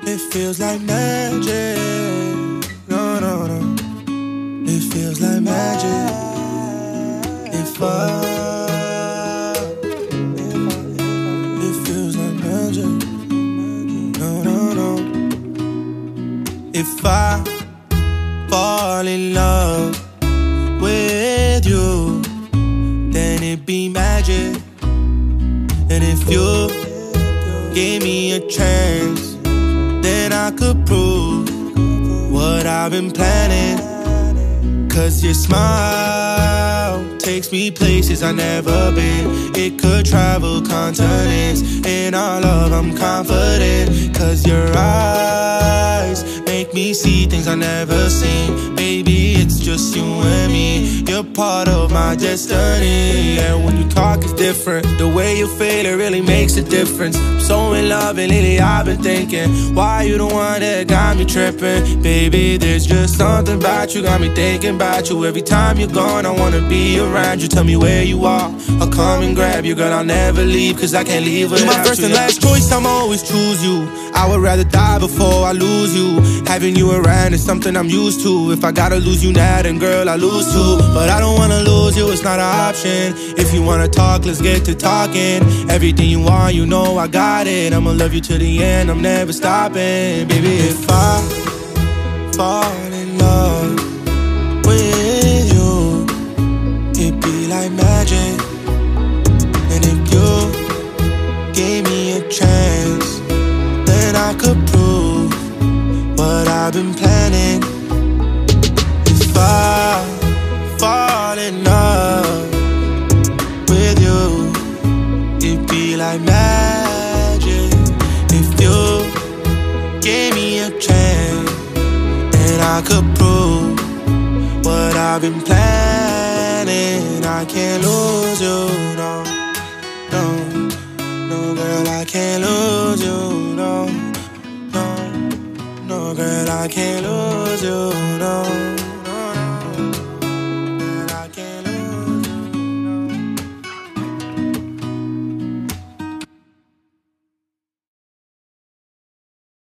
It feels like magic. No, no, no. It feels like magic. If it feels like magic. No, no, no. If I fall in love with you, then it be magic. And if you gave me a chance, then I could prove what I've been planning. 'Cause your smile takes me places I've never been. It could travel continents. In our love I'm confident. 'Cause your eyes make me see things I've never seen. Baby, it's just you and me. You're part of my destiny. And when you talk it's different. The way you feel, it really makes a difference. I'm so in love and lately I've been thinking, why you the one that got me tripping? Baby, there's just something about you, got me thinking about you. Every time you're gone, I wanna be around you. Tell me where you are, I'll come and grab you. Girl, I'll never leave, 'cause I can't leave without you. You're my first and last choice, I'ma always choose you. I would rather die before I lose you. Having you around is something I'm used to. If I gotta lose you now, then girl, I lose too. But I don't wanna lose you, it's not an option. If you wanna talk, let's get to talking. Everything you want, you know I got it. I'ma love you to the end, I'm never stopping. Baby, if I fall in love with you, it'd be like magic. And if you gave me a chance, then I could prove what I've been planning. If I fall in love with you, it'd be like magic. If you gave me a chance, then I could prove what I've been planning. I can't lose you, no, no, no, girl, I can't lose you, no, no, no, girl, I can't lose you, no.